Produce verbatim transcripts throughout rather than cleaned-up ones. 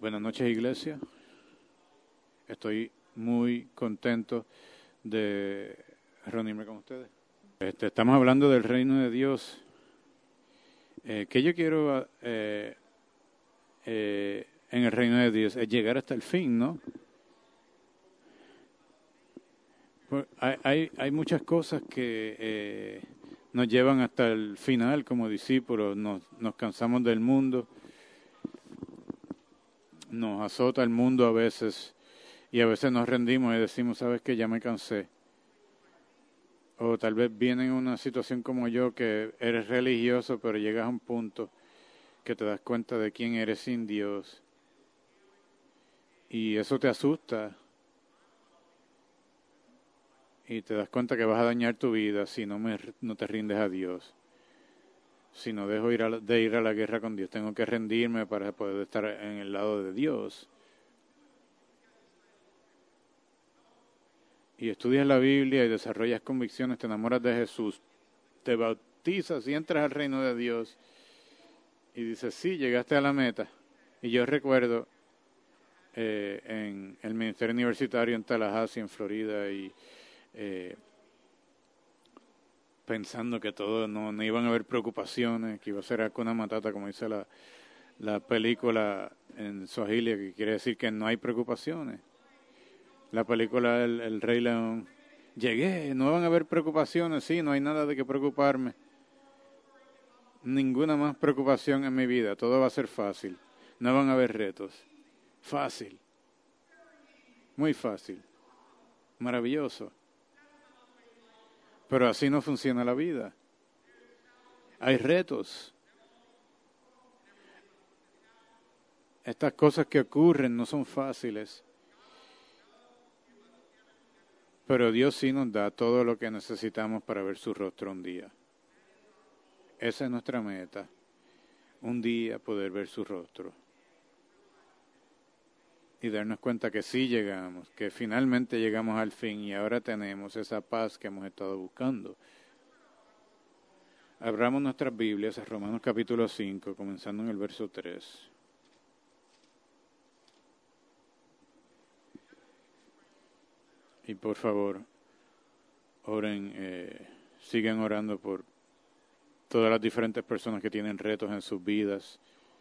Buenas noches, iglesia. Estoy muy contento de reunirme con ustedes. Este, estamos hablando del reino de Dios. Eh, ¿Qué yo quiero eh, eh, en el reino de Dios? Es llegar hasta el fin, ¿no? Pues hay, hay, hay muchas cosas que eh, nos llevan hasta el final como discípulos. Nos, nos cansamos del mundo. Nos azota el mundo a veces. Y a veces nos rendimos y decimos, ¿sabes qué? Ya me cansé. O tal vez viene en una situación como yo, que eres religioso, pero llegas a un punto que te das cuenta de quién eres sin Dios. Y eso te asusta. Y te das cuenta que vas a dañar tu vida si no, me, no te rindes a Dios. Si no dejo ir a, de ir a la guerra con Dios, tengo que rendirme para poder estar en el lado de Dios. Y estudias la Biblia y desarrollas convicciones, te enamoras de Jesús, te bautizas y entras al reino de Dios y dices, sí, llegaste a la meta. Y yo recuerdo eh, en el ministerio universitario en Tallahassee, en Florida, y eh, pensando que todo no, no iban a haber preocupaciones, que iba a ser Hakuna Matata, como dice la, la película en Swahili, que quiere decir que no hay preocupaciones. La película El, el Rey León. Llegué, no van a haber preocupaciones, sí, no hay nada de qué preocuparme. Ninguna más preocupación en mi vida, todo va a ser fácil. No van a haber retos. Fácil. Muy fácil. Maravilloso. Pero así no funciona la vida. Hay retos. Estas cosas que ocurren no son fáciles. Pero Dios sí nos da todo lo que necesitamos para ver su rostro un día. Esa es nuestra meta. Un día poder ver su rostro. Y darnos cuenta que sí llegamos, que finalmente llegamos al fin y ahora tenemos esa paz que hemos estado buscando. Abramos nuestras Biblias a Romanos capítulo cinco, comenzando en el verso tres. Y por favor, oren, eh, sigan orando por todas las diferentes personas que tienen retos en sus vidas.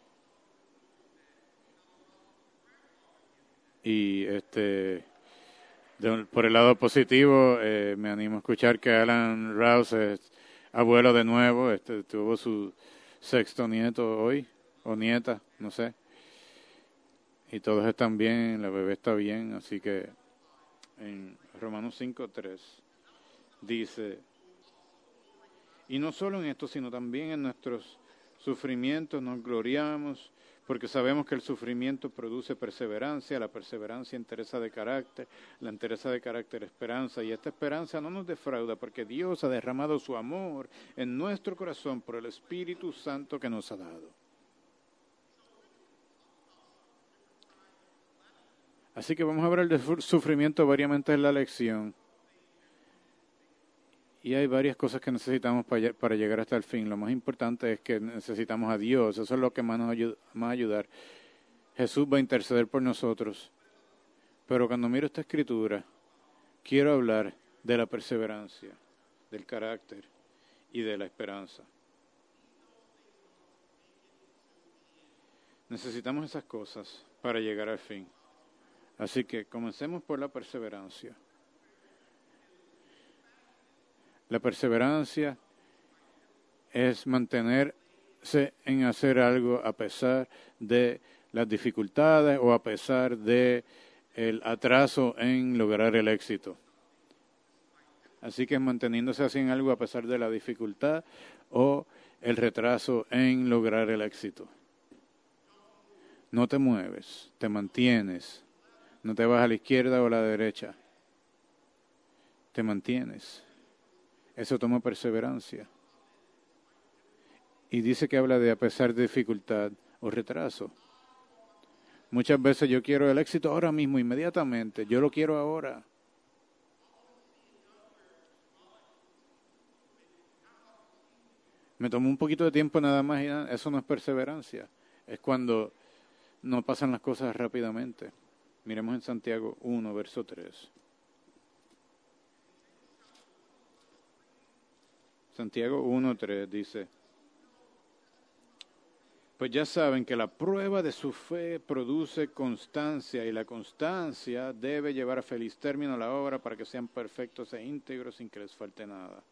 Y este, de, por el lado positivo, eh, me animo a escuchar que Alan Rouse es abuelo de nuevo, este, tuvo su sexto nieto hoy, o nieta, no sé. Y todos están bien, la bebé está bien, así que en Romanos cinco tres dice, y no solo en esto, sino también en nuestros sufrimientos nos gloriamos, porque sabemos que el sufrimiento produce perseverancia, la perseverancia entereza de carácter, la entereza de carácter esperanza, y esta esperanza no nos defrauda, porque Dios ha derramado su amor en nuestro corazón por el Espíritu Santo que nos ha dado. Así que vamos a hablar de sufrimiento variamente en la lección. Y hay varias cosas que necesitamos para, para llegar hasta el fin. Lo más importante es que necesitamos a Dios. Eso es lo que más nos ayuda, va a ayudar. Jesús va a interceder por nosotros. Pero cuando miro esta escritura, quiero hablar de la perseverancia, del carácter y de la esperanza. Necesitamos esas cosas para llegar al fin. Así que comencemos por la perseverancia. La perseverancia es mantenerse en hacer algo a pesar de las dificultades o a pesar de el atraso en lograr el éxito. Así que manteniéndose así en algo a pesar de la dificultad o el retraso en lograr el éxito. No te mueves, te mantienes, no te vas a la izquierda o a la derecha, te mantienes. Eso toma perseverancia. Y dice que habla de a pesar de dificultad o retraso. Muchas veces yo quiero el éxito ahora mismo, inmediatamente. Yo lo quiero ahora. Me tomó un poquito de tiempo nada más y nada. Eso no es perseverancia. Es cuando no pasan las cosas rápidamente. Miremos en Santiago uno, verso tres. Santiago uno, tres dice: pues ya saben que la prueba de su fe produce constancia, y la constancia debe llevar a feliz término la obra para que sean perfectos e íntegros sin que les falte nada.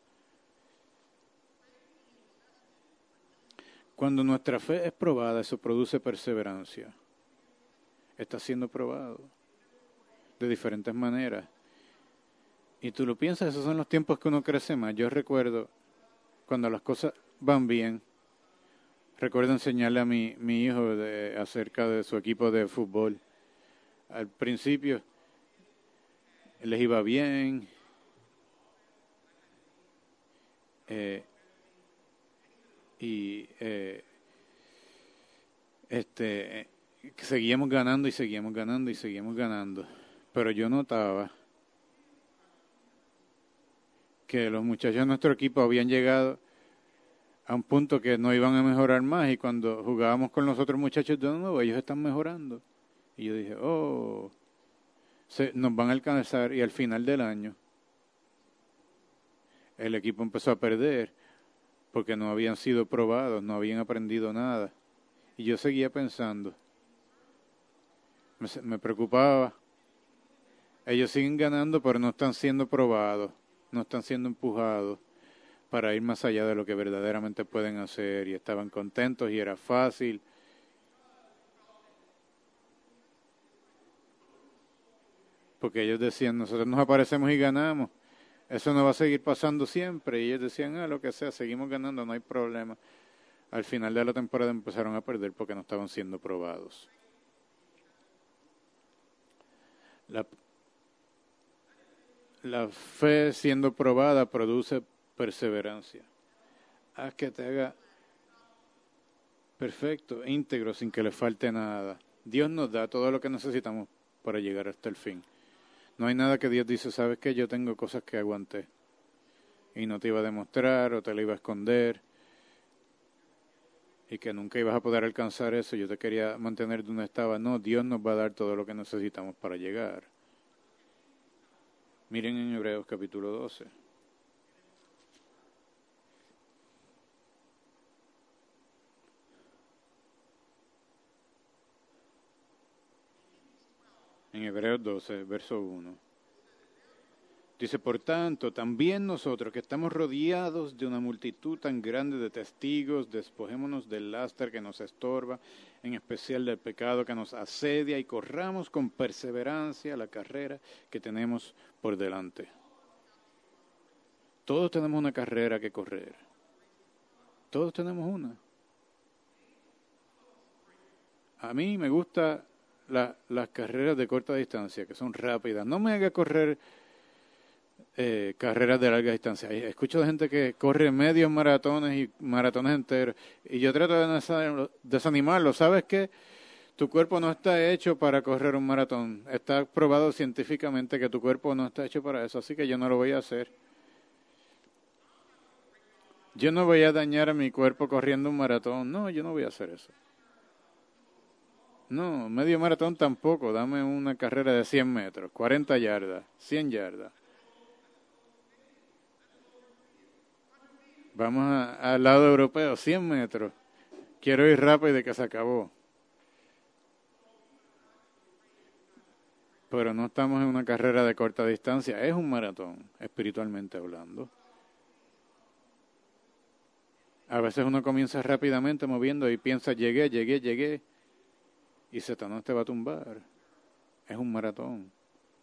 Cuando nuestra fe es probada, eso produce perseverancia. Está siendo probado de diferentes maneras. Y tú lo piensas, esos son los tiempos que uno crece más. Yo recuerdo cuando las cosas van bien, recuerdo enseñarle a mi, mi hijo de, acerca de su equipo de fútbol. Al principio les iba bien, eh, y eh, este, eh, seguíamos ganando y seguíamos ganando y seguíamos ganando. Pero yo notaba que los muchachos de nuestro equipo habían llegado a un punto que no iban a mejorar más, y cuando jugábamos con los otros muchachos de nuevo, ellos están mejorando. Y yo dije, oh, se, nos van a alcanzar. Y al final del año, el equipo empezó a perder porque no habían sido probados, no habían aprendido nada. Y yo seguía pensando, me, me preocupaba. Ellos siguen ganando, pero no están siendo probados, no están siendo empujados para ir más allá de lo que verdaderamente pueden hacer, y estaban contentos y era fácil. Porque ellos decían, nosotros nos aparecemos y ganamos, eso no va a seguir pasando siempre. Y ellos decían, ah, lo que sea, seguimos ganando, no hay problema. Al final de la temporada empezaron a perder porque no estaban siendo probados. La, la fe siendo probada produce perseverancia. Haz que te haga perfecto, íntegro, sin que le falte nada. Dios nos da todo lo que necesitamos para llegar hasta el fin. No hay nada que Dios dice, ¿sabes qué? Yo tengo cosas que aguanté y no te iba a demostrar o te la iba a esconder y que nunca ibas a poder alcanzar eso. Yo te quería mantener donde estaba. No, Dios nos va a dar todo lo que necesitamos para llegar. Miren en Hebreos capítulo doce. En Hebreos doce, verso uno. Dice, por tanto, también nosotros que estamos rodeados de una multitud tan grande de testigos, despojémonos del lastre que nos estorba, en especial del pecado que nos asedia, y corramos con perseverancia la carrera que tenemos por delante. Todos tenemos una carrera que correr. Todos tenemos una. A mí me gustan la, las carreras de corta distancia, que son rápidas. No me haga correr eh, carreras de larga distancia. Escucho de gente que corre medios maratones y maratones enteros. Y yo trato de desanimarlo. ¿Sabes qué? Tu cuerpo no está hecho para correr un maratón. Está probado científicamente que tu cuerpo no está hecho para eso. Así que yo no lo voy a hacer. Yo no voy a dañar a mi cuerpo corriendo un maratón. No, yo no voy a hacer eso. No, medio maratón tampoco. Dame una carrera de cien metros, cuarenta yardas, cien yardas. Vamos a, al lado europeo, cien metros. Quiero ir rápido y que se acabó. Pero no estamos en una carrera de corta distancia. Es un maratón, espiritualmente hablando. A veces uno comienza rápidamente moviendo y piensa, llegué, llegué, llegué. Y Satanás te va a tumbar. Es un maratón.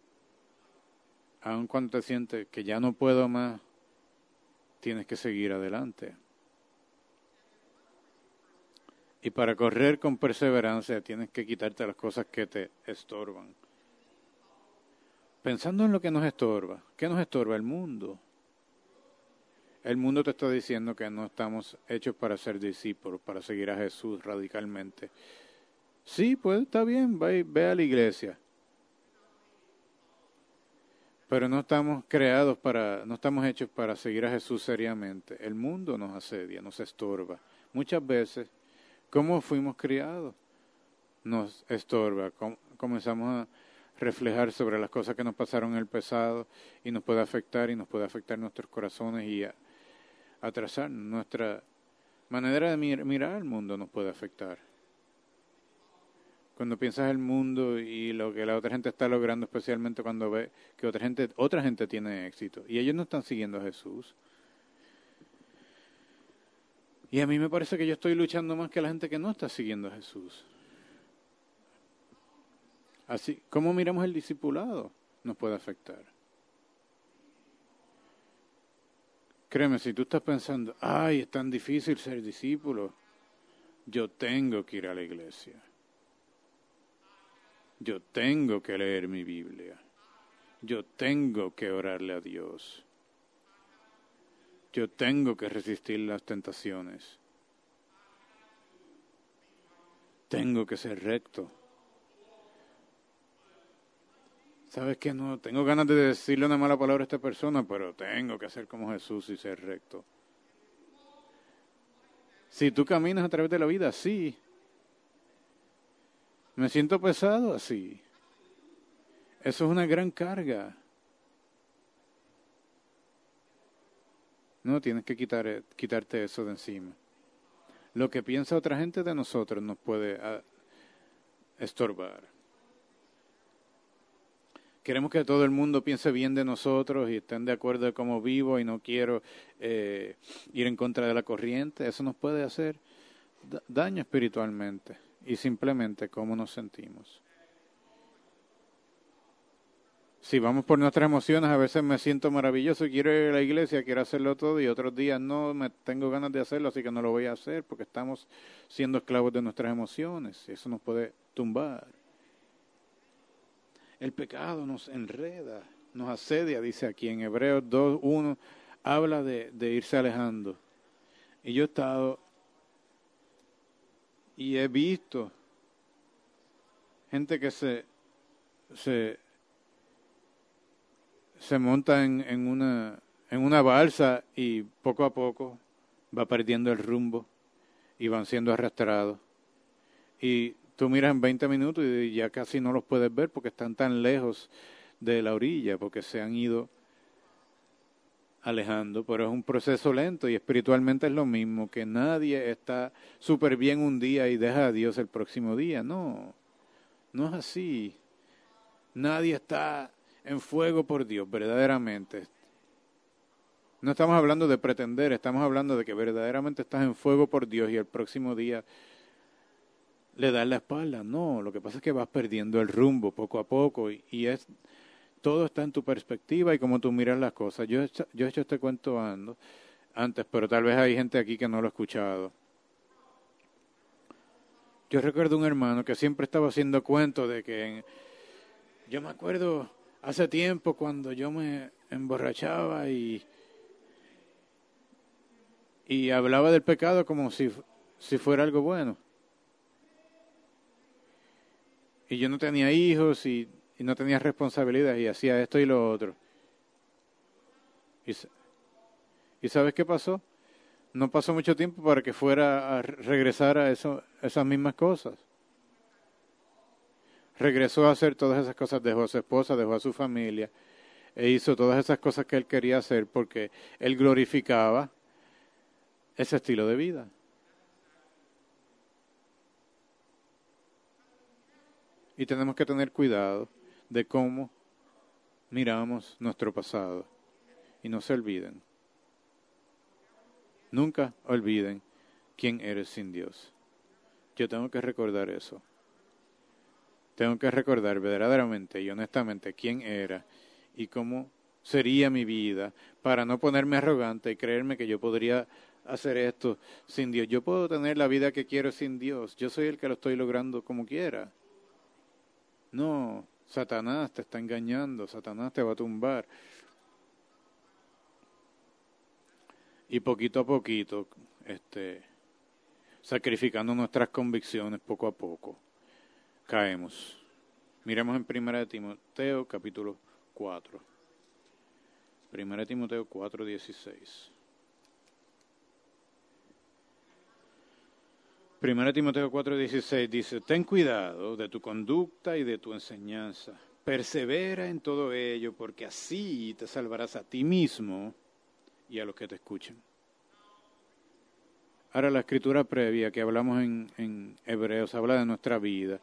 Aun cuando te sientes que ya no puedo más, tienes que seguir adelante. Y para correr con perseverancia tienes que quitarte las cosas que te estorban. Pensando en lo que nos estorba. ¿Qué nos estorba? El mundo. El mundo te está diciendo que no estamos hechos para ser discípulos, para seguir a Jesús radicalmente. Sí, pues está bien, ve, ve a la iglesia. Pero no estamos creados para, no estamos hechos para seguir a Jesús seriamente. El mundo nos asedia, nos estorba. Muchas veces, ¿cómo fuimos criados? nos estorba. Com- comenzamos a reflejar sobre las cosas que nos pasaron en el pasado y nos puede afectar y nos puede afectar nuestros corazones y a- atrasar nuestra manera de mir- mirar al mundo nos puede afectar. Cuando piensas el mundo y lo que la otra gente está logrando, especialmente cuando ve que otra gente, otra gente tiene éxito y ellos no están siguiendo a Jesús. Y a mí me parece que yo estoy luchando más que la gente que no está siguiendo a Jesús. Así, ¿cómo miramos el discipulado? Nos puede afectar. Créeme, si tú estás pensando, ay, es tan difícil ser discípulo, yo tengo que ir a la iglesia. Yo tengo que leer mi Biblia. Yo tengo que orarle a Dios. Yo tengo que resistir las tentaciones. Tengo que ser recto. ¿Sabes qué? No, tengo ganas de decirle una mala palabra a esta persona, pero tengo que ser como Jesús y ser recto. Si tú caminas a través de la vida así, me siento pesado así. Eso es una gran carga. No, tienes que quitar, quitarte eso de encima. Lo que piensa otra gente de nosotros nos puede a, estorbar. Queremos que todo el mundo piense bien de nosotros y estén de acuerdo de cómo vivo y no quiero eh, ir en contra de la corriente. Eso nos puede hacer da- daño espiritualmente y simplemente cómo nos sentimos. Si vamos por nuestras emociones, a veces me siento maravilloso y quiero ir a la iglesia, quiero hacerlo todo y otros días no me tengo ganas de hacerlo, así que no lo voy a hacer porque estamos siendo esclavos de nuestras emociones y eso nos puede tumbar. El pecado nos enreda, nos asedia, dice aquí en Hebreos dos uno, habla de, de irse alejando. Y yo he estado y he visto gente que se, se, se monta en, en, una, en una balsa y poco a poco va perdiendo el rumbo y van siendo arrastrados. Y tú miras en veinte minutos y ya casi no los puedes ver porque están tan lejos de la orilla, porque se han ido alejando, pero es un proceso lento y espiritualmente es lo mismo, que nadie está súper bien un día y deja a Dios el próximo día, no, no es así. Nadie está en fuego por Dios, verdaderamente. No estamos hablando de pretender, estamos hablando de que verdaderamente estás en fuego por Dios y el próximo día le das la espalda. No, lo que pasa es que vas perdiendo el rumbo poco a poco y, y es todo está en tu perspectiva y cómo tú miras las cosas. Yo he hecho, yo he hecho este cuento ando, antes, pero tal vez hay gente aquí que no lo ha escuchado. Yo recuerdo un hermano que siempre estaba haciendo cuentos de que en, yo me acuerdo hace tiempo cuando yo me emborrachaba y, y hablaba del pecado como si, si fuera algo bueno. Y yo no tenía hijos y, y no tenía responsabilidades y hacía esto y lo otro. Y, ¿y sabes qué pasó? No pasó mucho tiempo para que fuera a regresar a eso, esas mismas cosas. Regresó a hacer todas esas cosas, dejó a su esposa, dejó a su familia e hizo todas esas cosas que él quería hacer porque él glorificaba ese estilo de vida. Y tenemos que tener cuidado de cómo miramos nuestro pasado. Y no se olviden, nunca olviden quién eres sin Dios. Yo tengo que recordar eso. Tengo que recordar verdaderamente y honestamente quién era y cómo sería mi vida para no ponerme arrogante y creerme que yo podría hacer esto sin Dios. Yo puedo tener la vida que quiero sin Dios. Yo soy el que lo estoy logrando como quiera. No, Satanás te está engañando, Satanás te va a tumbar. Y poquito a poquito, este, sacrificando nuestras convicciones poco a poco, caemos. Miremos en Primera de Timoteo, capítulo cuatro. Primera de Timoteo cuatro, dieciséis. Primera Timoteo cuatro dieciséis dice, ten cuidado de tu conducta y de tu enseñanza. Persevera en todo ello, porque así te salvarás a ti mismo y a los que te escuchen. Ahora, la escritura previa que hablamos en, en Hebreos habla de nuestra vida.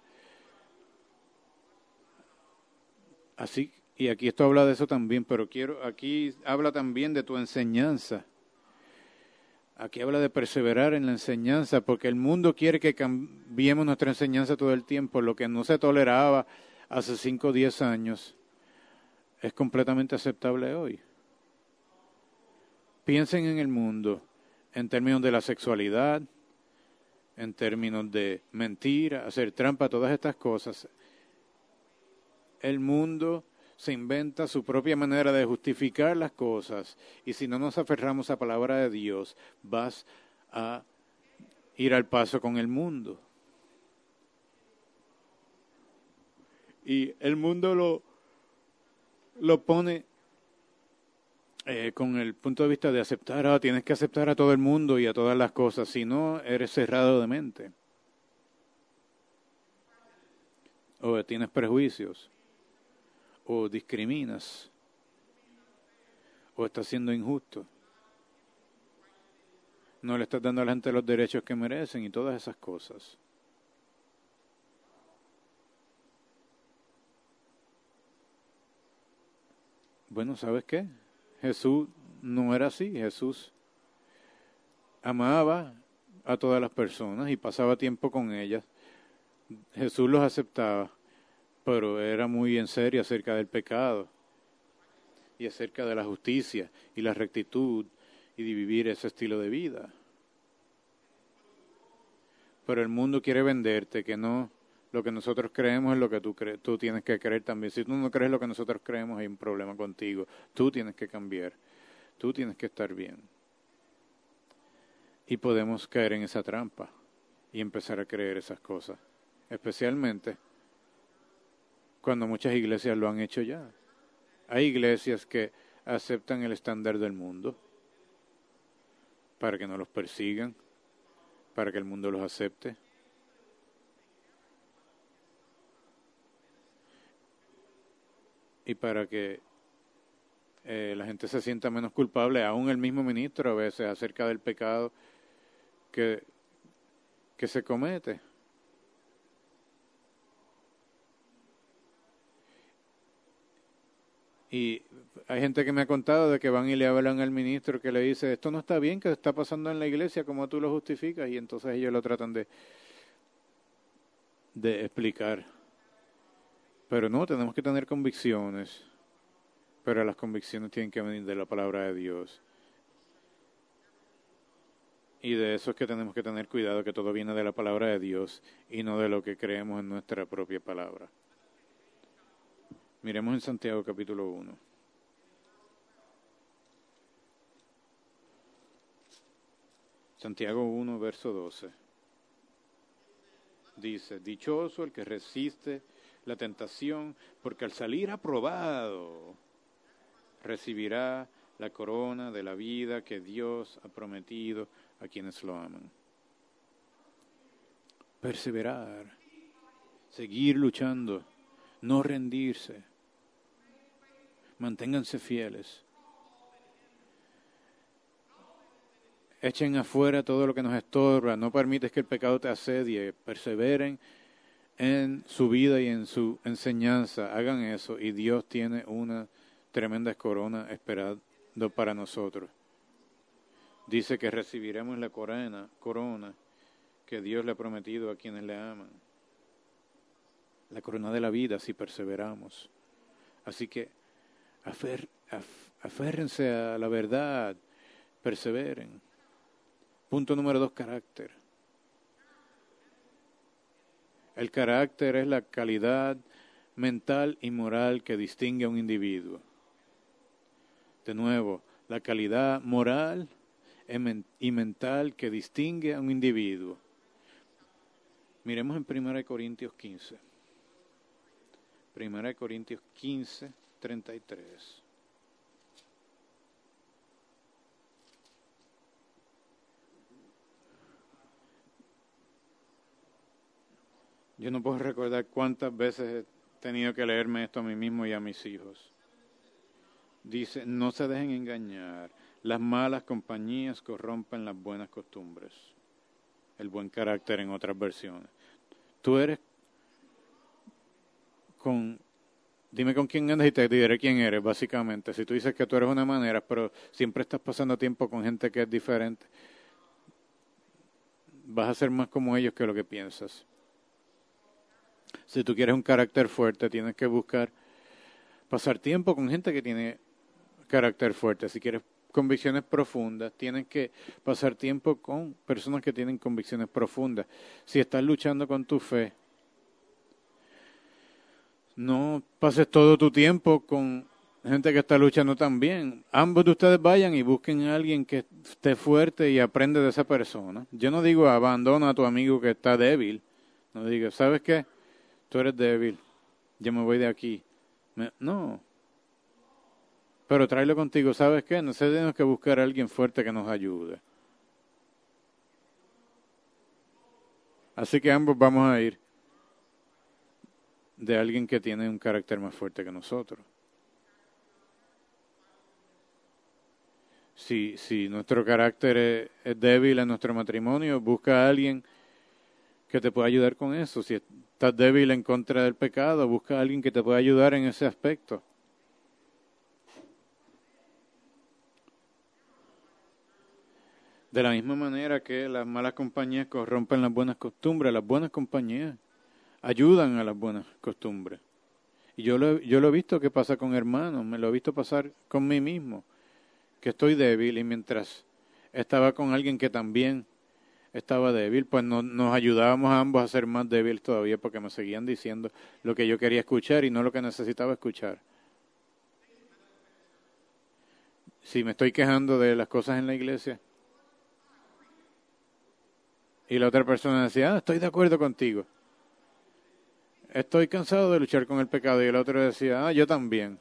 Así, y aquí esto habla de eso también, pero quiero, aquí habla también de tu enseñanza. Aquí habla de perseverar en la enseñanza, porque el mundo quiere que cambiemos nuestra enseñanza todo el tiempo. Lo que no se toleraba hace cinco o diez años es completamente aceptable hoy. Piensen en el mundo en términos de la sexualidad, en términos de mentira, hacer trampa, todas estas cosas. El mundo se inventa su propia manera de justificar las cosas, y si no nos aferramos a la palabra de Dios, vas a ir al paso con el mundo. Y el mundo lo, lo pone eh, con el punto de vista de aceptar, ah, tienes que aceptar a todo el mundo y a todas las cosas, si no, eres cerrado de mente. O tienes prejuicios, o discriminas, o estás siendo injusto. No le estás dando a la gente los derechos que merecen y todas esas cosas. Bueno, ¿sabes qué? Jesús no era así. Jesús amaba a todas las personas y pasaba tiempo con ellas. Jesús los aceptaba, pero era muy en serio acerca del pecado y acerca de la justicia y la rectitud y de vivir ese estilo de vida. Pero el mundo quiere venderte que no, lo que nosotros creemos es lo que tú crees, tú tienes que creer también. Si tú no crees lo que nosotros creemos, hay un problema contigo. Tú tienes que cambiar, tú tienes que estar bien. Y podemos caer en esa trampa y empezar a creer esas cosas, especialmente cuando muchas iglesias lo han hecho ya. Hay iglesias que aceptan el estándar del mundo para que no los persigan, para que el mundo los acepte. Y para que eh, la gente se sienta menos culpable, aún el mismo ministro a veces, acerca del pecado que, que se comete. Y hay gente que me ha contado de que van y le hablan al ministro que le dice, esto no está bien, que está pasando en la iglesia, como tú lo justificas, y entonces ellos lo tratan de, de explicar. Pero no, tenemos que tener convicciones, pero las convicciones tienen que venir de la palabra de Dios. Y de eso es que tenemos que tener cuidado, que todo viene de la palabra de Dios y no de lo que creemos en nuestra propia palabra. Miremos en Santiago capítulo uno. Santiago uno, verso doce. Dice, dichoso el que resiste la tentación, porque al salir aprobado recibirá la corona de la vida que Dios ha prometido a quienes lo aman. Perseverar, seguir luchando, no rendirse. Manténganse fieles. Echen afuera todo lo que nos estorba. No permites que el pecado te asedie. Perseveren en su vida y en su enseñanza. Hagan eso y Dios tiene una tremenda corona esperando para nosotros. Dice que recibiremos la corona, corona que Dios le ha prometido a quienes le aman. La corona de la vida si perseveramos. Así que afer, af, aférrense a la verdad, perseveren. Punto número dos, carácter. El carácter es la calidad mental y moral que distingue a un individuo. De nuevo, la calidad moral y mental que distingue a un individuo. Miremos en primera de Corintios quince. primera de Corintios quince, treinta y tres. Yo no puedo recordar cuántas veces he tenido que leerme esto a mí mismo y a mis hijos. Dice, no se dejen engañar. Las malas compañías corrompen las buenas costumbres. El buen carácter en otras versiones. Tú eres con... Dime con quién andas y te diré quién eres, básicamente. Si tú dices que tú eres una manera, pero siempre estás pasando tiempo con gente que es diferente, vas a ser más como ellos que lo que piensas. Si tú quieres un carácter fuerte, tienes que buscar pasar tiempo con gente que tiene carácter fuerte. Si quieres convicciones profundas, tienes que pasar tiempo con personas que tienen convicciones profundas. Si estás luchando con tu fe, no pases todo tu tiempo con gente que está luchando también. Ambos de ustedes vayan y busquen a alguien que esté fuerte y aprende de esa persona. Yo no digo abandona a tu amigo que está débil. No digas, ¿sabes qué? Tú eres débil. Yo me voy de aquí. Me, no. Pero tráelo contigo. ¿Sabes qué? Nosotros tenemos que buscar a alguien fuerte que nos ayude. Así que ambos vamos a ir de alguien que tiene un carácter más fuerte que nosotros. Si, si nuestro carácter es, es débil en nuestro matrimonio, busca a alguien que te pueda ayudar con eso. Si estás débil en contra del pecado, busca a alguien que te pueda ayudar en ese aspecto. De la misma manera que las malas compañías corrompen las buenas costumbres, las buenas compañías ayudan a las buenas costumbres. Y yo lo, yo lo he visto que pasa con hermanos, me lo he visto pasar con mí mismo, que estoy débil y mientras estaba con alguien que también estaba débil, pues no, nos ayudábamos a ambos a ser más débiles todavía porque me seguían diciendo lo que yo quería escuchar y no lo que necesitaba escuchar. Si me estoy quejando de las cosas en la iglesia y la otra persona decía, ah, estoy de acuerdo contigo. Estoy cansado de luchar con el pecado. Y el otro decía, ah, yo también.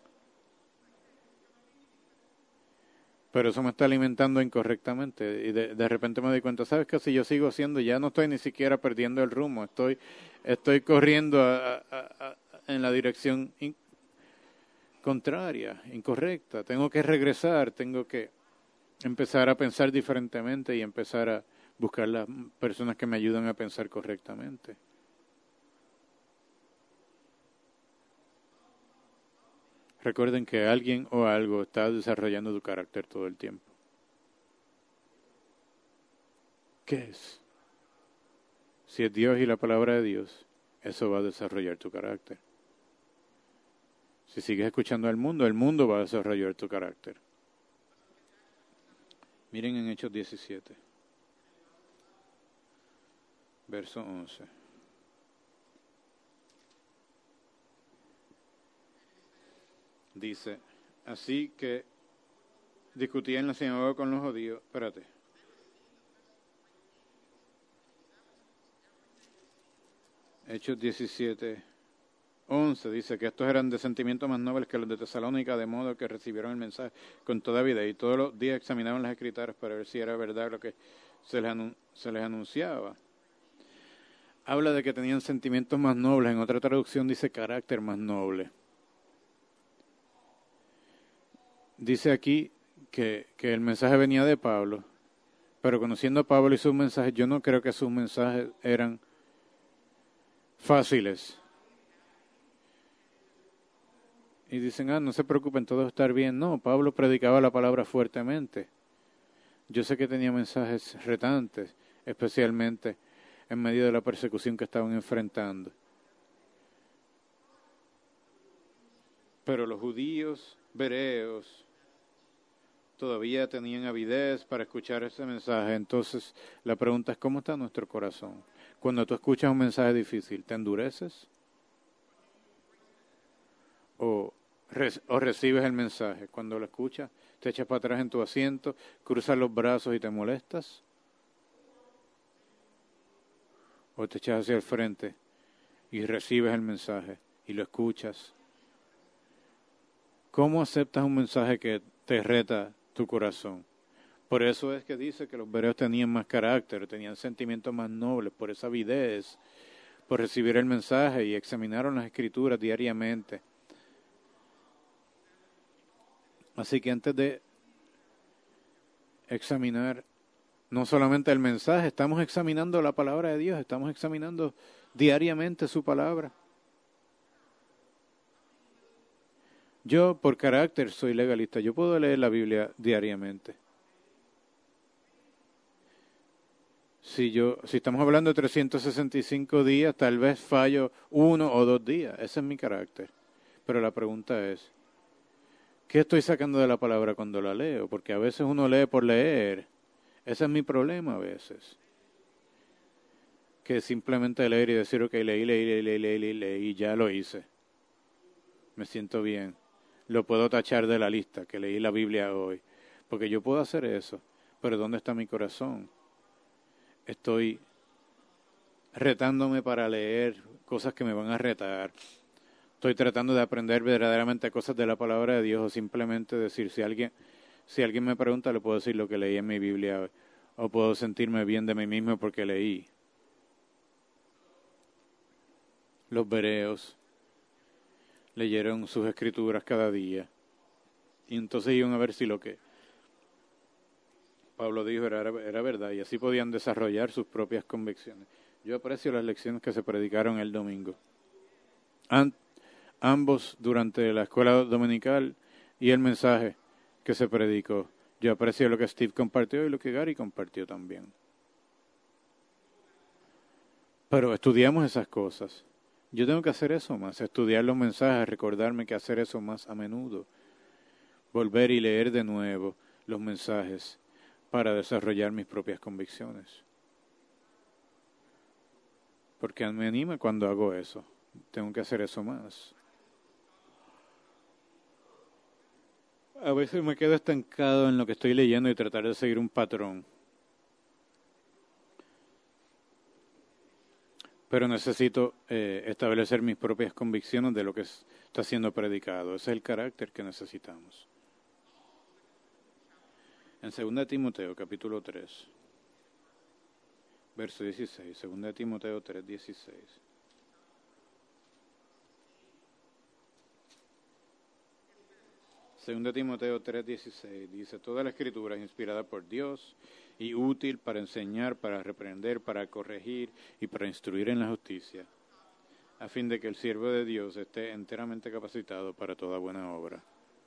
Pero eso me está alimentando incorrectamente. Y de, de repente me doy cuenta, ¿sabes qué? Si yo sigo haciendo, ya no estoy ni siquiera perdiendo el rumbo. Estoy, estoy corriendo a, a, a, en la dirección in, contraria, incorrecta. Tengo que regresar, tengo que empezar a pensar diferentemente y empezar a buscar las personas que me ayudan a pensar correctamente. Recuerden que alguien o algo está desarrollando tu carácter todo el tiempo. ¿Qué es? Si es Dios y la palabra de Dios, eso va a desarrollar tu carácter. Si sigues escuchando al mundo, el mundo va a desarrollar tu carácter. Miren en Hechos diecisiete, verso once. Dice, así que discutía en la sinagoga con los judíos. Espérate. Hechos diecisiete, once dice que estos eran de sentimientos más nobles que los de Tesalónica, de modo que recibieron el mensaje con toda vida y todos los días examinaban las escrituras para ver si era verdad lo que se les, anun- se les anunciaba. Habla de que tenían sentimientos más nobles, en otra traducción dice carácter más noble. Dice aquí que, que el mensaje venía de Pablo, pero conociendo a Pablo y sus mensajes, yo no creo que sus mensajes eran fáciles. Y dicen, ah, no se preocupen, todo va a estar bien. No, Pablo predicaba la palabra fuertemente. Yo sé que tenía mensajes retantes, especialmente en medio de la persecución que estaban enfrentando. Pero los judíos bereos todavía tenían avidez para escuchar ese mensaje. Entonces, la pregunta es, ¿cómo está nuestro corazón? Cuando tú escuchas un mensaje difícil, ¿te endureces? ¿O, o recibes el mensaje? Cuando lo escuchas, te echas para atrás en tu asiento, cruzas los brazos y te molestas. ¿O te echas hacia el frente y recibes el mensaje y lo escuchas? ¿Cómo aceptas un mensaje que te reta tu corazón? Por eso es que dice que los bereos tenían más carácter, tenían sentimientos más nobles, por esa avidez, por recibir el mensaje y examinaron las escrituras diariamente. Así que antes de examinar no solamente el mensaje, estamos examinando la palabra de Dios, estamos examinando diariamente su palabra. Yo, por carácter, soy legalista. Yo puedo leer la Biblia diariamente. Si yo, si estamos hablando de trescientos sesenta y cinco días, tal vez fallo uno o dos días. Ese es mi carácter. Pero la pregunta es, ¿qué estoy sacando de la palabra cuando la leo? Porque a veces uno lee por leer. Ese es mi problema a veces. Que simplemente leer y decir, ok, leí, leí, leí, leí, leí, leí, leí, y ya lo hice. Me siento bien. Lo puedo tachar de la lista, que leí la Biblia hoy. Porque yo puedo hacer eso. Pero ¿dónde está mi corazón? Estoy retándome para leer cosas que me van a retar. Estoy tratando de aprender verdaderamente cosas de la palabra de Dios o simplemente decir, si alguien, si alguien me pregunta, le puedo decir lo que leí en mi Biblia o puedo sentirme bien de mí mismo porque leí. Los bereos leyeron sus escrituras cada día y entonces iban a ver si lo que Pablo dijo era, era verdad y así podían desarrollar sus propias convicciones. Yo aprecio las lecciones que se predicaron el domingo. An- ambos durante la escuela dominical y el mensaje que se predicó. Yo aprecio lo que Steve compartió y lo que Gary compartió también. Pero estudiamos esas cosas. Yo tengo que hacer eso más, estudiar los mensajes, recordarme que hacer eso más a menudo. Volver y leer de nuevo los mensajes para desarrollar mis propias convicciones. Porque me anima cuando hago eso. Tengo que hacer eso más. A veces me quedo estancado en lo que estoy leyendo y tratar de seguir un patrón. Pero necesito eh, establecer mis propias convicciones de lo que es, está siendo predicado. Ese es el carácter que necesitamos. En segunda de Timoteo, capítulo tres, verso dieciséis. segunda de Timoteo tres, dieciséis. segunda de Timoteo tres, dieciséis dice, toda la escritura es inspirada por Dios y útil para enseñar, para reprender, para corregir y para instruir en la justicia, a fin de que el siervo de Dios esté enteramente capacitado para toda buena obra.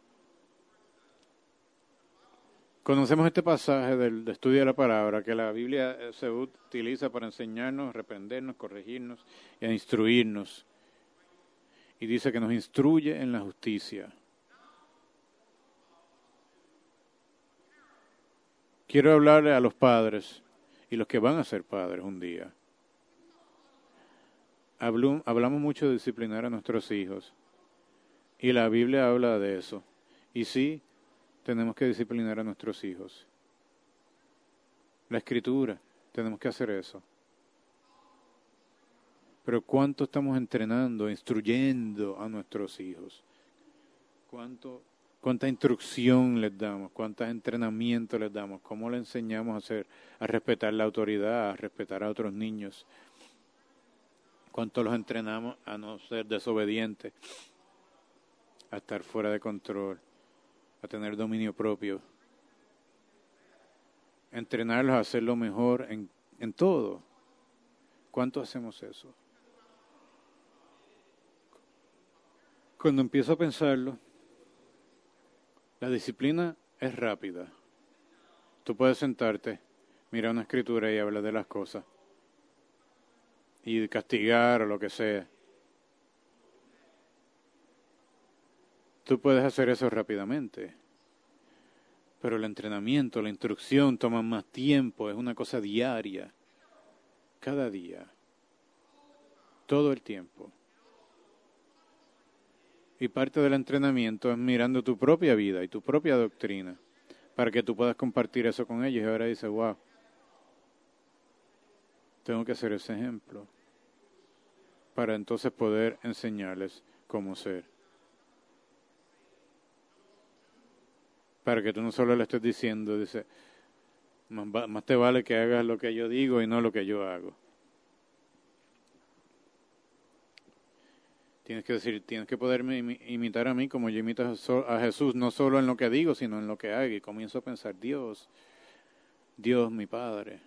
Conocemos este pasaje del estudio de la palabra, que la Biblia se utiliza para enseñarnos, reprendernos, corregirnos y a instruirnos. Y dice que nos instruye en la justicia. Quiero hablarle a los padres y los que van a ser padres un día. Hablo, hablamos mucho de disciplinar a nuestros hijos y la Biblia habla de eso. Y sí, tenemos que disciplinar a nuestros hijos. La Escritura, tenemos que hacer eso. Pero ¿cuánto estamos entrenando, instruyendo a nuestros hijos? ¿Cuánto, cuánta instrucción les damos? ¿Cuántos entrenamientos les damos? ¿Cómo les enseñamos a hacer, a respetar la autoridad, a respetar a otros niños? ¿Cuánto los entrenamos a no ser desobedientes, a estar fuera de control, a tener dominio propio? Entrenarlos a hacer lo mejor en, en todo. ¿Cuánto hacemos eso? Cuando empiezo a pensarlo, la disciplina es rápida. Tú puedes sentarte, mirar una escritura y hablar de las cosas. Y castigar o lo que sea. Tú puedes hacer eso rápidamente. Pero el entrenamiento, la instrucción toman más tiempo. Es una cosa diaria. Cada día. Todo el tiempo. Y parte del entrenamiento es mirando tu propia vida y tu propia doctrina. Para que tú puedas compartir eso con ellos. Y ahora dices, wow. Tengo que ser ese ejemplo. Para entonces poder enseñarles cómo ser. Para que tú no solo le estés diciendo, dice, más, más te vale que hagas lo que yo digo y no lo que yo hago. Tienes que decir, tienes que poderme imi- imitar a mí como yo imito a So- a Jesús, no solo en lo que digo, sino en lo que hago. Y comienzo a pensar, Dios, Dios mi Padre.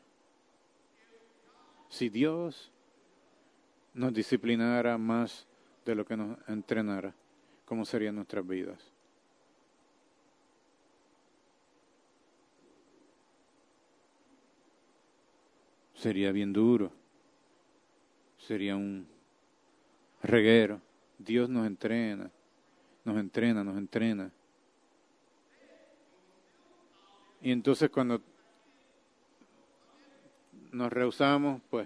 Si Dios nos disciplinara más de lo que nos entrenara, ¿cómo serían nuestras vidas? Sería bien duro. Sería un reguero. Dios nos entrena, nos entrena, nos entrena. Y entonces cuando nos rehusamos, pues,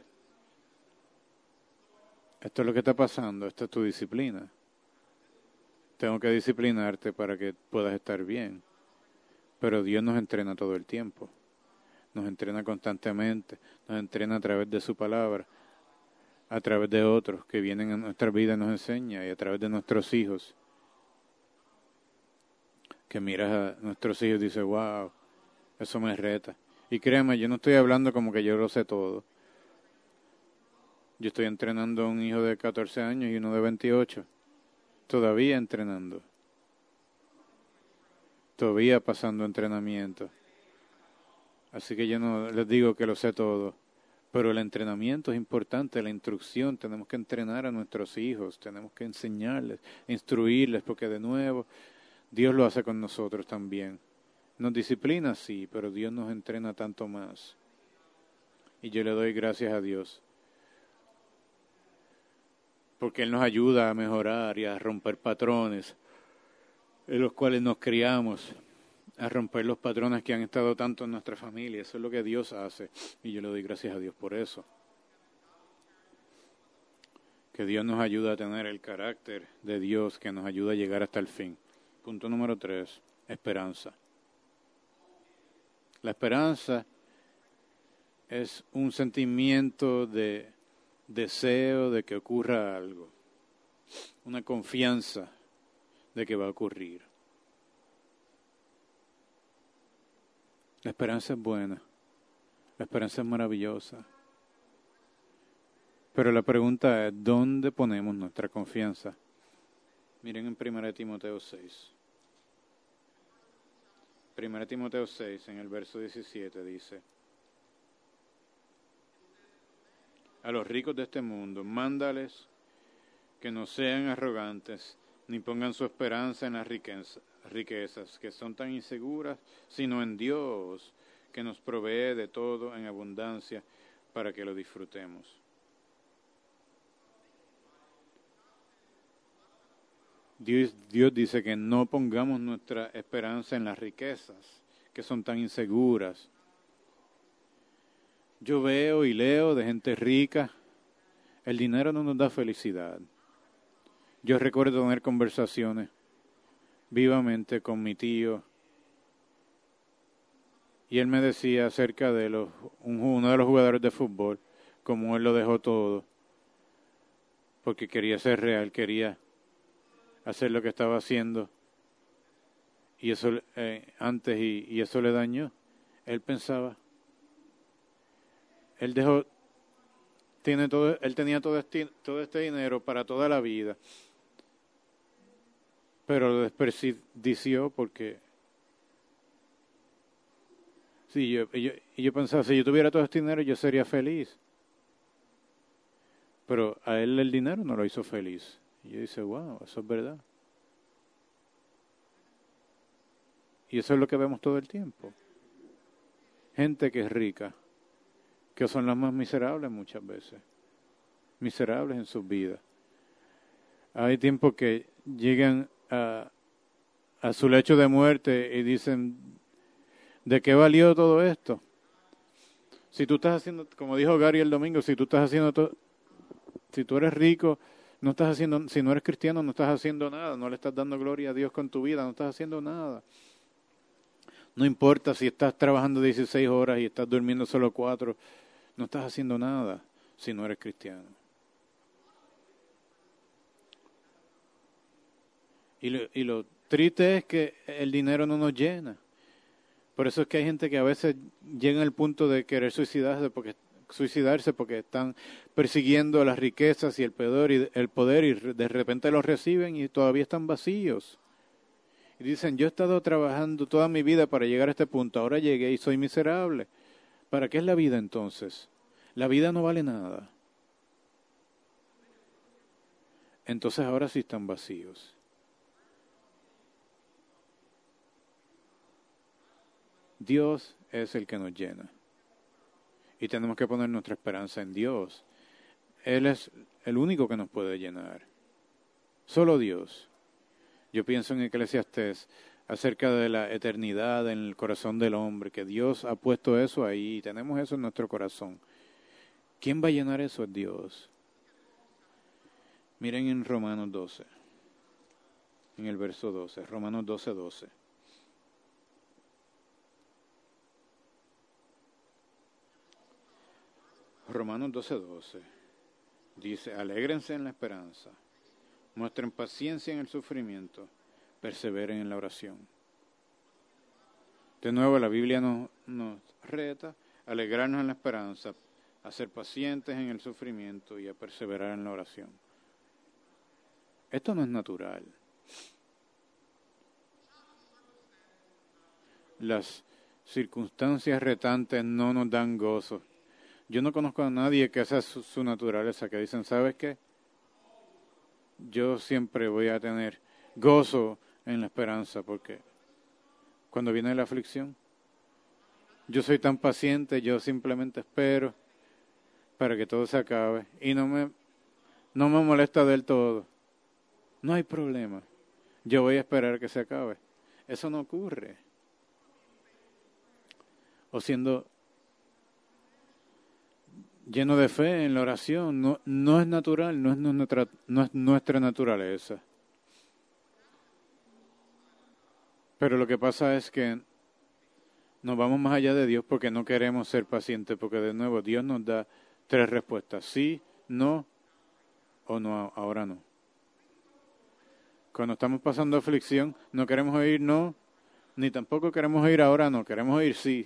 esto es lo que está pasando, esta es tu disciplina. Tengo que disciplinarte para que puedas estar bien. Pero Dios nos entrena todo el tiempo. Nos entrena constantemente, nos entrena a través de su palabra, a través de otros que vienen a nuestra vida y nos enseñan, y a través de nuestros hijos. Que miras a nuestros hijos y dices, wow, eso me reta. Y créeme, yo no estoy hablando como que yo lo sé todo. Yo estoy entrenando a un hijo de catorce años y uno de veintiocho. Todavía entrenando. Todavía pasando entrenamiento. Así que yo no les digo que lo sé todo. Pero el entrenamiento es importante, la instrucción. Tenemos que entrenar a nuestros hijos. Tenemos que enseñarles, instruirles, porque de nuevo, Dios lo hace con nosotros también. Nos disciplina, sí, pero Dios nos entrena tanto más. Y yo le doy gracias a Dios. Porque Él nos ayuda a mejorar y a romper patrones en los cuales nos criamos, a romper los patrones que han estado tanto en nuestra familia. Eso es lo que Dios hace y yo le doy gracias a Dios por eso. Que Dios nos ayuda a tener el carácter de Dios que nos ayuda a llegar hasta el fin. Punto número tres, esperanza. La esperanza es un sentimiento de deseo de que ocurra algo, una confianza de que va a ocurrir. La esperanza es buena, la esperanza es maravillosa, pero la pregunta es, ¿dónde ponemos nuestra confianza? Miren en primera de Timoteo seis. primera de Timoteo seis, en el verso diecisiete, dice: a los ricos de este mundo, mándales que no sean arrogantes, ni pongan su esperanza en las riqueza, riquezas, que son tan inseguras, sino en Dios, que nos provee de todo en abundancia para que lo disfrutemos. Dios, Dios dice que no pongamos nuestra esperanza en las riquezas, que son tan inseguras. Yo veo y leo de gente rica, el dinero no nos da felicidad. Yo recuerdo tener conversaciones vivamente con mi tío y él me decía acerca de los, un, uno de los jugadores de fútbol, como él lo dejó todo, porque quería ser real, quería hacer lo que estaba haciendo y eso eh, antes y, y eso le dañó. Él pensaba, él dejó, tiene todo, él tenía todo este, todo este dinero para toda la vida, pero lo desperdició porque sí, yo, yo, y yo pensaba, si yo tuviera todo este dinero yo sería feliz, pero a él el dinero no lo hizo feliz. Y yo dice, wow, eso es verdad. Y eso es lo que vemos todo el tiempo. Gente que es rica, que son las más miserables muchas veces. Miserables en sus vidas. Hay tiempos que llegan a, a su lecho de muerte y dicen, ¿de qué valió todo esto? Si tú estás haciendo, como dijo Gary el domingo, si tú estás haciendo todo, si tú eres rico, no estás haciendo, si no eres cristiano, no estás haciendo nada, no le estás dando gloria a Dios con tu vida, no estás haciendo nada. No importa si estás trabajando dieciséis horas y estás durmiendo solo cuatro, no estás haciendo nada si no eres cristiano. Y lo, y lo triste es que el dinero no nos llena. Por eso es que hay gente que a veces llega al punto de querer suicidarse porque suicidarse porque están persiguiendo las riquezas y el poder y el poder y de repente los reciben y todavía están vacíos. Y dicen, yo he estado trabajando toda mi vida para llegar a este punto, ahora llegué y soy miserable. ¿Para qué es la vida entonces? La vida no vale nada. Entonces ahora sí están vacíos. Dios es el que nos llena. Y tenemos que poner nuestra esperanza en Dios. Él es el único que nos puede llenar. Solo Dios. Yo pienso en Eclesiastés acerca de la eternidad en el corazón del hombre, que Dios ha puesto eso ahí y tenemos eso en nuestro corazón. ¿Quién va a llenar eso? Es Dios. Miren en Romanos doce, en el verso doce, Romanos doce, doce. Romanos doce, doce. Dice, alégrense en la esperanza, muestren paciencia en el sufrimiento, perseveren en la oración. De nuevo, la Biblia nos, nos reta a alegrarnos en la esperanza, a ser pacientes en el sufrimiento y a perseverar en la oración. Esto no es natural. Las circunstancias retantes no nos dan gozo. Yo no conozco a nadie que esa es su, su naturaleza, que dicen, ¿sabes qué? Yo siempre voy a tener gozo en la esperanza, porque cuando viene la aflicción, yo soy tan paciente, yo simplemente espero para que todo se acabe y no me, no me molesta del todo. No hay problema. Yo voy a esperar que se acabe. Eso no ocurre. O siendo lleno de fe en la oración, no, no es natural, no es nuestra, no es nuestra naturaleza. Pero lo que pasa es que nos vamos más allá de Dios porque no queremos ser pacientes, porque de nuevo Dios nos da tres respuestas, sí, no o no, ahora no. Cuando estamos pasando aflicción, no queremos oír no, ni tampoco queremos oír ahora no, queremos oír sí.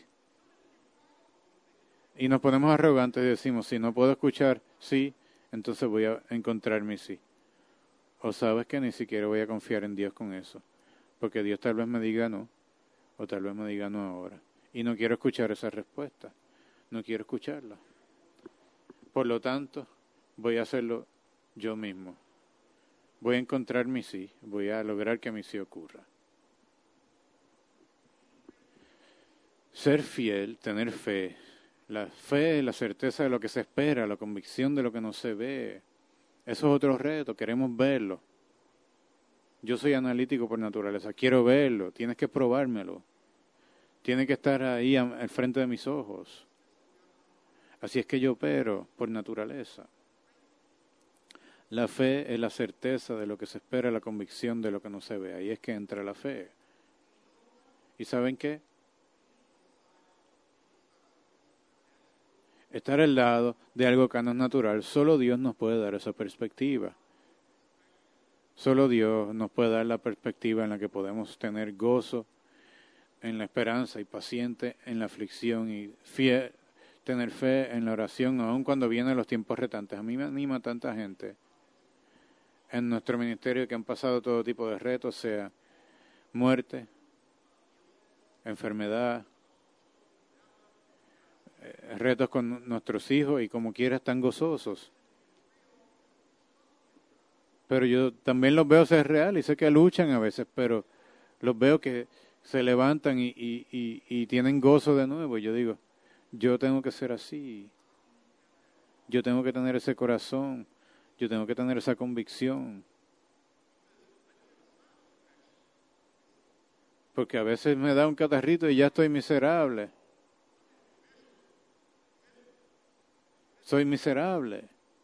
Y nos ponemos arrogantes y decimos, si no puedo escuchar sí, entonces voy a encontrar mi sí. O sabes que ni siquiera voy a confiar en Dios con eso, porque Dios tal vez me diga no, o tal vez me diga no ahora. Y no quiero escuchar esa respuesta, no quiero escucharla. Por lo tanto, voy a hacerlo yo mismo. Voy a encontrar mi sí, voy a lograr que mi sí ocurra. Ser fiel, tener fe, la fe, la certeza de lo que se espera, la convicción de lo que no se ve, eso es otro reto, queremos verlo. Yo soy analítico por naturaleza, quiero verlo, tienes que probármelo. Tiene que estar ahí al frente de mis ojos. Así es que yo opero por naturaleza. La fe es la certeza de lo que se espera, la convicción de lo que no se ve. Ahí es que entra la fe. ¿Y saben qué? Estar al lado de algo que no es natural, solo Dios nos puede dar esa perspectiva. Solo Dios nos puede dar la perspectiva en la que podemos tener gozo en la esperanza y paciente en la aflicción y fiel, tener fe en la oración, aun cuando vienen los tiempos retantes. A mí me anima tanta gente en nuestro ministerio que han pasado todo tipo de retos, sea muerte, enfermedad, eh, retos con nuestros hijos y como quiera están gozosos. Pero yo también los veo ser real y sé que luchan a veces, pero los veo que se levantan y, y, y, y tienen gozo de nuevo. Y yo digo, yo tengo que ser así. Yo tengo que tener ese corazón. Yo tengo que tener esa convicción. Porque a veces me da un catarrito y ya estoy miserable. Soy miserable.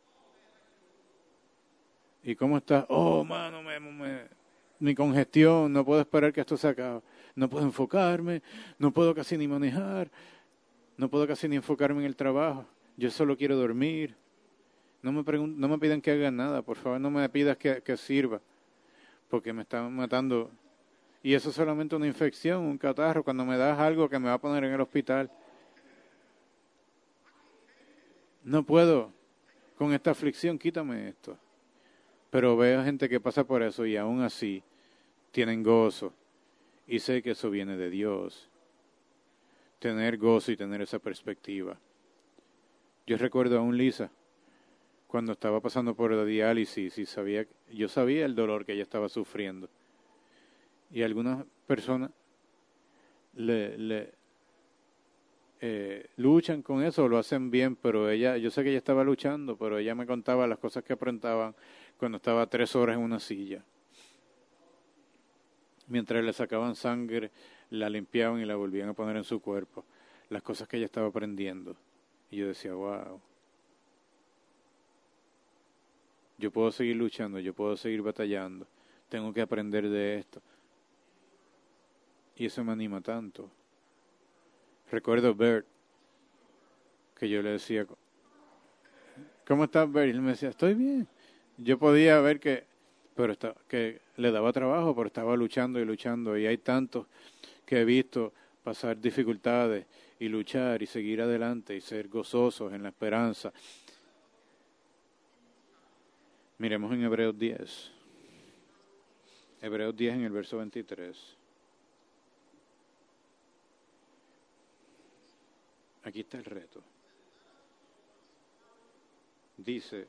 ¿Y cómo estás? Oh, mano, me, me, mi congestión, no puedo esperar que esto se acabe. No puedo enfocarme, no puedo casi ni manejar, no puedo casi ni enfocarme en el trabajo. Yo solo quiero dormir. No me, pregun- no me pidan que haga nada, por favor, no me pidas que, que sirva, porque me están matando. Y eso es solamente una infección, un catarro, cuando me das algo que me va a poner en el hospital. no puedo con esta aflicción, quítame esto. Pero veo gente que pasa por eso y aún así tienen gozo. Y sé que eso viene de Dios. Tener gozo y tener esa perspectiva. Yo recuerdo a un Lisa, cuando estaba pasando por la diálisis y sabía, yo sabía el dolor que ella estaba sufriendo. Y algunas personas le, le eh, luchan con eso, lo hacen bien, pero ella, yo sé que ella estaba luchando, pero ella me contaba las cosas que afrontaban cuando estaba tres horas en una silla. Mientras le sacaban sangre, la limpiaban y la volvían a poner en su cuerpo. Las cosas que ella estaba aprendiendo. Y yo decía, wow. Yo puedo seguir luchando, yo puedo seguir batallando. Tengo que aprender de esto. Y eso me anima tanto. Recuerdo a Bert, que yo le decía, ¿cómo estás, Bert? Y él me decía, estoy bien. Yo podía ver que, pero está, que le daba trabajo, pero estaba luchando y luchando. Y hay tantos que he visto pasar dificultades y luchar y seguir adelante y ser gozosos en la esperanza. Miremos en Hebreos diez. Hebreos diez en el verso veintitrés. Aquí está el reto. Dice,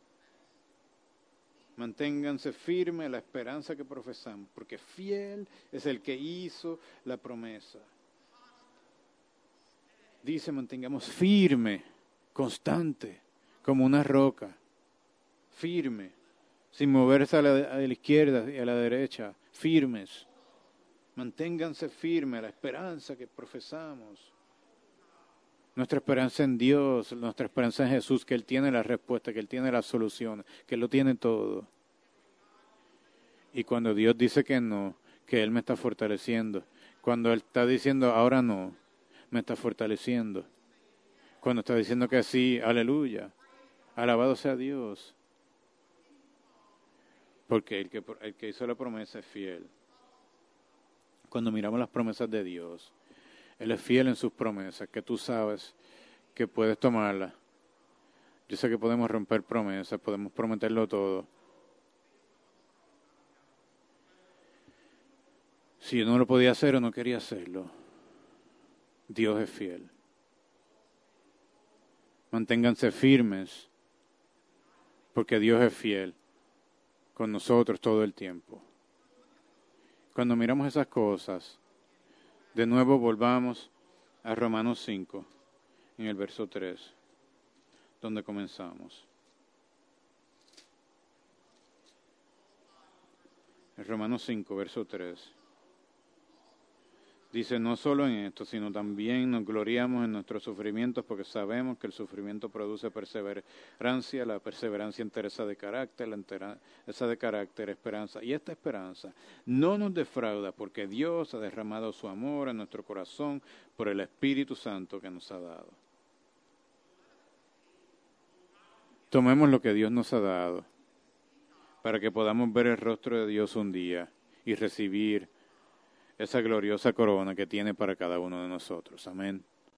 manténganse firmes la esperanza que profesamos, porque fiel es el que hizo la promesa. Dice, mantengamos firme, constante, como una roca, firme, sin moverse a la, a la izquierda y a la derecha, firmes. Manténganse firmes la esperanza que profesamos. Nuestra esperanza en Dios, nuestra esperanza en Jesús, que Él tiene la respuesta, que Él tiene la solución, que Él lo tiene todo. Y cuando Dios dice que no, que Él me está fortaleciendo. Cuando Él está diciendo ahora no, me está fortaleciendo. Cuando está diciendo que sí, aleluya, alabado sea Dios. Porque el que, el que hizo la promesa es fiel. Cuando miramos las promesas de Dios, Él es fiel en sus promesas, que tú sabes que puedes tomarlas. Yo sé que podemos romper promesas, podemos prometerlo todo. Si yo no lo podía hacer o no quería hacerlo, Dios es fiel. Manténganse firmes, porque Dios es fiel con nosotros todo el tiempo. Cuando miramos esas cosas, de nuevo volvamos a Romanos cinco, en el verso tres, donde comenzamos. En Romanos cinco, verso tres. Dice, no solo en esto, sino también nos gloriamos en nuestros sufrimientos, porque sabemos que el sufrimiento produce perseverancia, la perseverancia entereza de carácter, la entereza de carácter, esperanza. Y esta esperanza no nos defrauda, porque Dios ha derramado su amor en nuestro corazón por el Espíritu Santo que nos ha dado. Tomemos lo que Dios nos ha dado, para que podamos ver el rostro de Dios un día y recibir esa gloriosa corona que tiene para cada uno de nosotros. Amén.